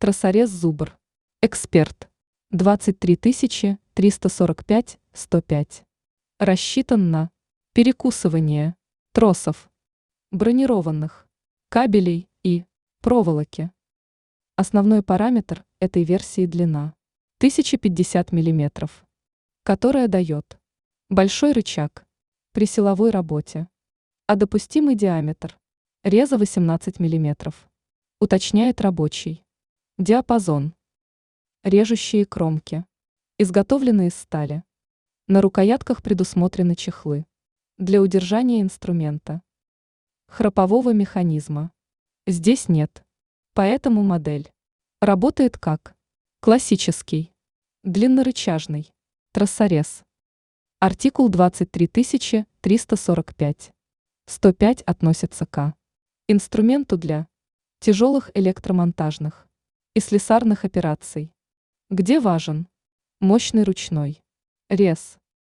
Тросорез Зубр. Эксперт. 23 345 105. Рассчитан на перекусывание тросов, бронированных, кабелей и проволоки. Основной параметр этой версии длина 1050 мм, которая дает большой рычаг при силовой работе, а допустимый диаметр реза 18 мм, уточняет рабочий. Диапазон. Режущие кромки. Изготовлены из стали. На рукоятках предусмотрены чехлы для удержания инструмента. Храпового механизма здесь нет, поэтому модель работает как классический длиннорычажный тросорез. Артикул 23 345. 105 относится к инструменту для тяжелых электромонтажных и слесарных операций, где важен мощный ручной рез.